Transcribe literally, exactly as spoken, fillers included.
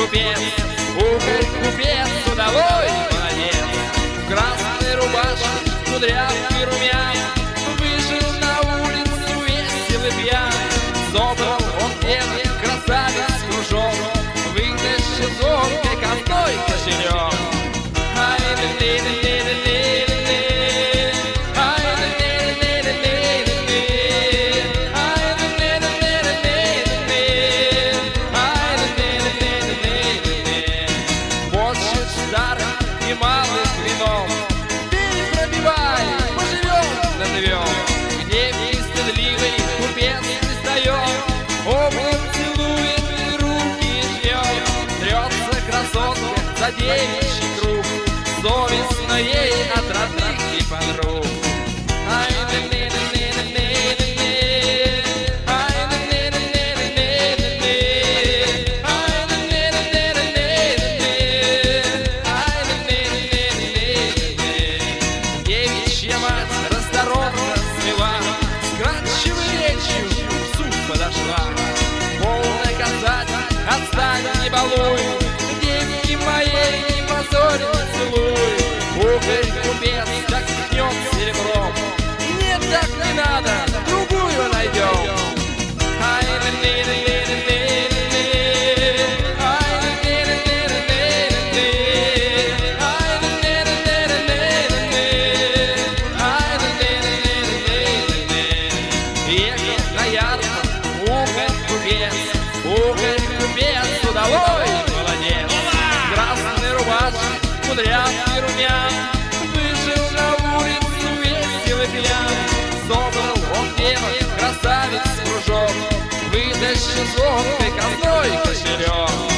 купец, ухарь купец, судовой молодец. В красной рубашке, кудрявый румян, вышел на улицу весел и пьян. Собрал он первый красавец кружок, вытащил зоркой косой кошелек. И малых вином перепробивай, поживем, назовем. Где стыдливый купец пристает, обувь целует и руки жмет. Трется красотка за девичий круг, совестно ей от родных и подруг. Расторопно смела, скрадчивой речью в суд подошла. Полная касать, отстань, не балуй, девки моей не позорь, не целуй. Ухарь купец так стихнет серебром, нет, так не надо, другую найдем. Ухарь купец, судовой молодец. В красной рубашке, кудрявый румян, вышел на улицу весел и пьян. Собрал он первый красавец кружок, вытащил зоркой косой кошелек.